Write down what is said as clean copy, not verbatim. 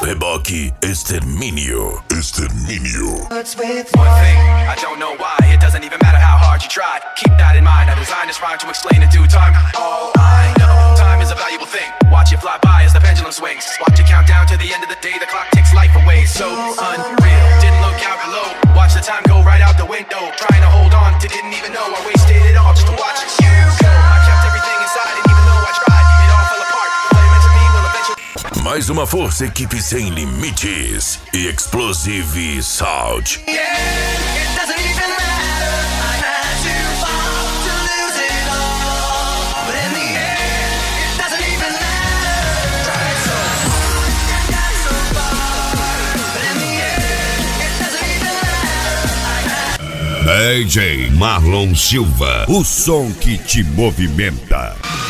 Reboque Extermínio. Extermínio. One thing, I don't know why. It doesn't even matter how hard you try. Keep that in mind. I designed this rhyme to explain in due time. All I know, time is a valuable thing. Watch it fly by as the pendulum swings. Watch it count down to the end of the day. The clock takes life away. So unreal. Didn't look out below. Watch the time go right out the window. Trying to hold on to didn't even know I wasted it all just to watch you go. I kept everything inside and even though I tried, it all fell apart. What it meant to me will eventually. Mais uma força, equipe sem limites e Explosive Sound. DJ Marlon Silva, o som que te movimenta.